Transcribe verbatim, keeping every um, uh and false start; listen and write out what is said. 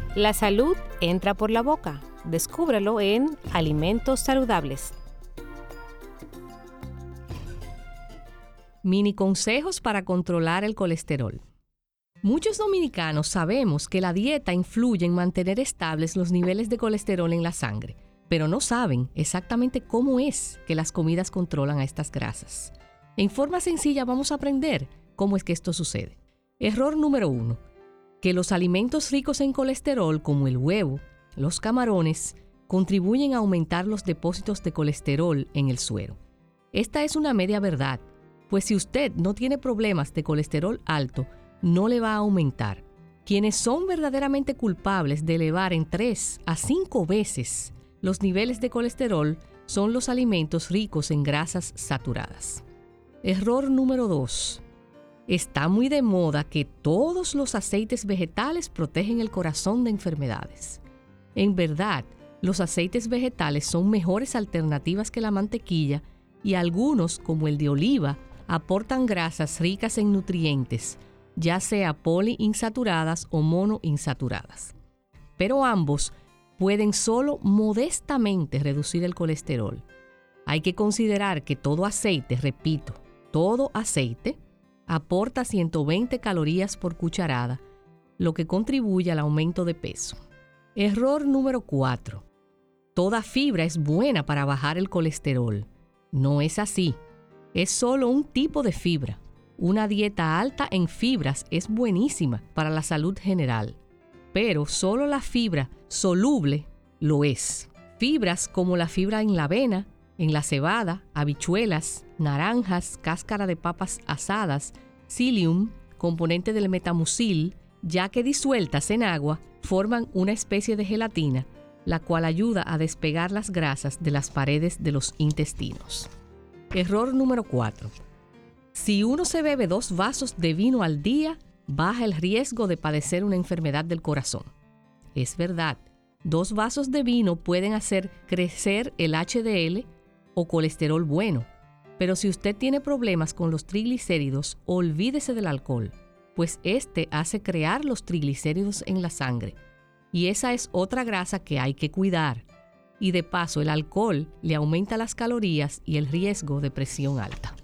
La salud entra por la boca. Descúbrelo en Alimentos Saludables. Mini consejos para controlar el colesterol. Muchos dominicanos sabemos que la dieta influye en mantener estables los niveles de colesterol en la sangre, pero no saben exactamente cómo es que las comidas controlan a estas grasas. En forma sencilla vamos a aprender cómo es que esto sucede. Error número uno. Que los alimentos ricos en colesterol, como el huevo, los camarones, contribuyen a aumentar los depósitos de colesterol en el suero. Esta es una media verdad, pues si usted no tiene problemas de colesterol alto, no le va a aumentar. Quienes son verdaderamente culpables de elevar en tres a cinco veces los niveles de colesterol son los alimentos ricos en grasas saturadas. Error número dos. Está muy de moda que todos los aceites vegetales protegen el corazón de enfermedades. En verdad, los aceites vegetales son mejores alternativas que la mantequilla y algunos, como el de oliva, aportan grasas ricas en nutrientes, ya sea poliinsaturadas o monoinsaturadas. Pero ambos pueden solo modestamente reducir el colesterol. Hay que considerar que todo aceite, repito, todo aceite, aporta ciento veinte calorías por cucharada, lo que contribuye al aumento de peso. Error número cuatro. Toda fibra es buena para bajar el colesterol. No es así. Es solo un tipo de fibra. Una dieta alta en fibras es buenísima para la salud general, pero solo la fibra soluble lo es. Fibras como la fibra en la avena, en la cebada, habichuelas, naranjas, cáscara de papas asadas, psyllium, componente del metamucil, ya que disueltas en agua, forman una especie de gelatina, la cual ayuda a despegar las grasas de las paredes de los intestinos. Error número cuatro. Si uno se bebe dos vasos de vino al día, baja el riesgo de padecer una enfermedad del corazón. Es verdad, dos vasos de vino pueden hacer crecer el H D L o colesterol bueno, pero si usted tiene problemas con los triglicéridos, olvídese del alcohol, pues este hace crear los triglicéridos en la sangre, y esa es otra grasa que hay que cuidar. Y de paso, el alcohol le aumenta las calorías y el riesgo de presión alta.